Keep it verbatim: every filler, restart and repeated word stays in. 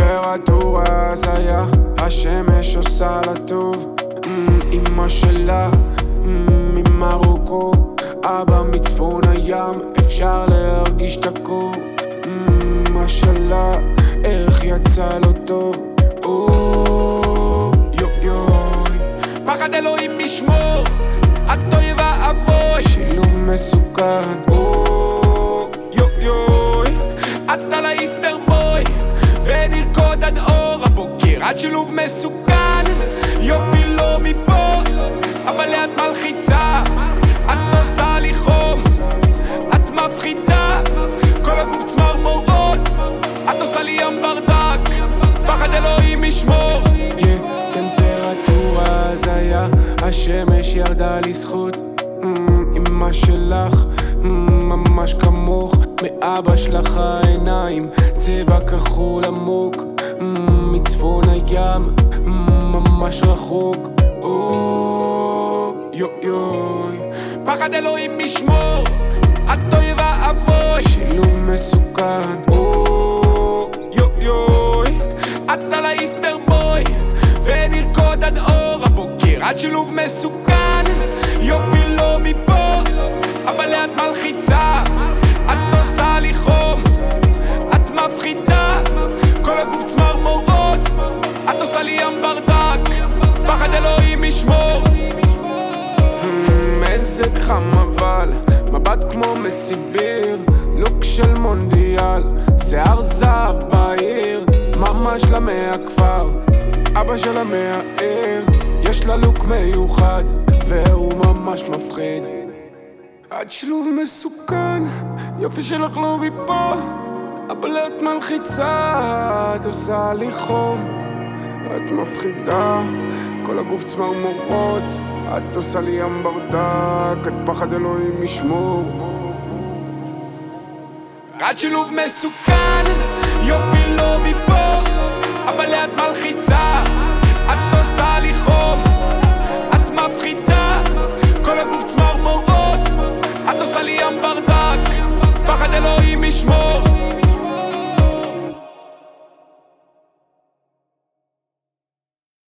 טמפרטורה הזיה, השמש עושה לה טוב. אמא שלה ממרוקו, אבא מצפון הים, אפשר להרגיש את הקור. משלה, איך יצא לו טוב. יוי יוי, פחד אלוהים משמור, את אוי ואבוי, שילוב מסוכן. יוי יוי, את על האיסטר בוי, ונרקוד עד אור הבוקר, את שילוב מסוכן. יופי לא מפה, אבל לאט מלחיצה, את עושה לי חום, את מפחידה, כל הגוף צמרמורות, את עושה לי ים ברדק, פחד אלוהים משמור. טמפרטורה הזיה, השמש ירדה לזכות. אמא שלך ממש כמוך, מאבא שלך העיניים צבע כחול עמוק, מצפון הים ממש רחוק. יוי יוי, פחד אלוהים משמור, את אוי ואבוי, שילוב מסוכן. יוי יוי, את על האיסטר בוי, ונרקוד עד אור הבוקר, את שילוב מסוכן. יופי לא מפה, אבל לאט מלחיצה, את עושה לי חום, את מפחידה, כל הגוף צמרמורות, את עושה לי ים ברדק, פחד אלוהים משמור. מזג חם אבל מבט כמו מסיביר, לוק של מונדיאל, שיער זהב בעיר, ממש למאה הכפר, אבא שלה מהעיר, יש לה לוק מיוחד והוא ממש מפחיד. את שילוב מסוכן, יופי שלך לא מפה, אבל את מלחיצה, את עושה לי חום, את מפחידה, כל הגוף צמרמורות, את עושה לי ים ברדק, את פחד אלוהים משמור. את שילוב מסוכן, יופי לא מפה, אבל לאט מלחיצה,